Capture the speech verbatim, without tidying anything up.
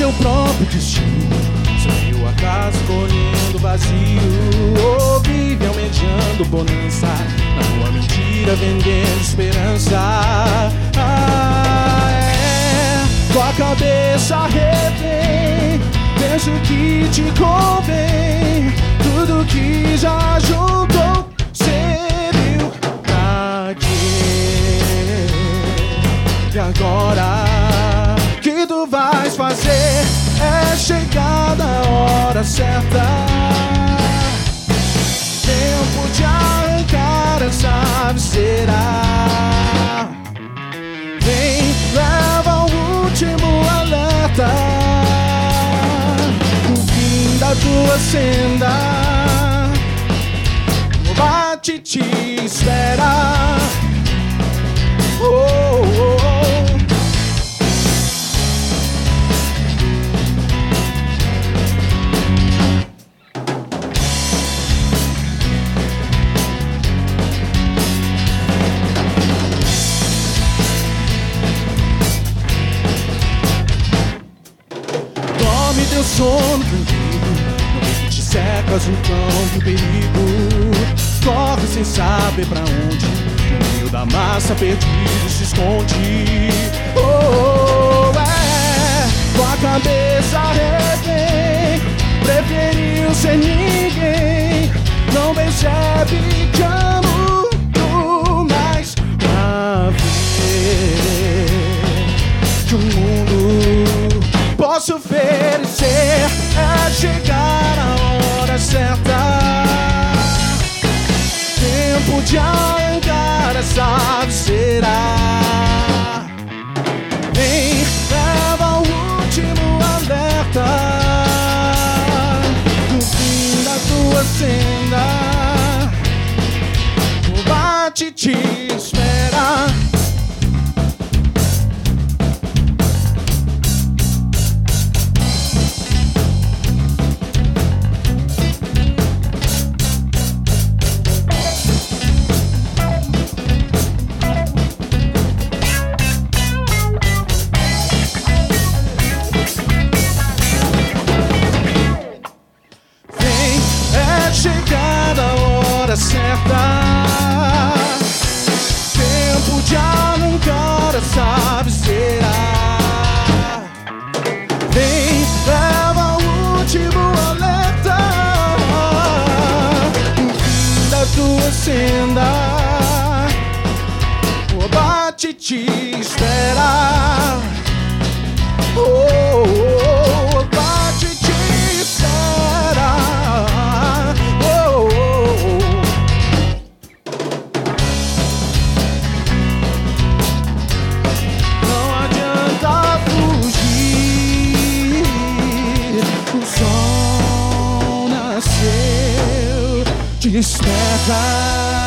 seu próprio destino. Sonhou a casa colhendo vazio, ou vive almejando bonança, na rua mentira vendendo esperança. Ah, é, tua cabeça retém, penso que te convém, tudo que já juntou, serviu pra quê? E agora, que tu vais fazer? É chegada a hora certa, tempo de arrancar essa visceira. Vem, leva o último alerta, o fim da tua senda, o bate te espera. Oh, oh, oh. Teu sono tranquilo, não te secas no cão do perigo. Corre sem saber pra onde, no meio da massa perdido se esconde. Oh, oh, é, tua cabeça refém, preferiu ser ninguém, não percebe que amo mais pra ver que o mundo posso oferecer. É chegar a hora certa, tempo de arrancar essa visceira. Vem, leva o último alerta, no fim da tua senda, o bate te espera. Chegada a hora certa, tempo de arrancar essa visceira. Vem, leva o último alerta, o fim da tua senda, o bate te espera. Oh, oh, oh, o bate te espera. Desperta.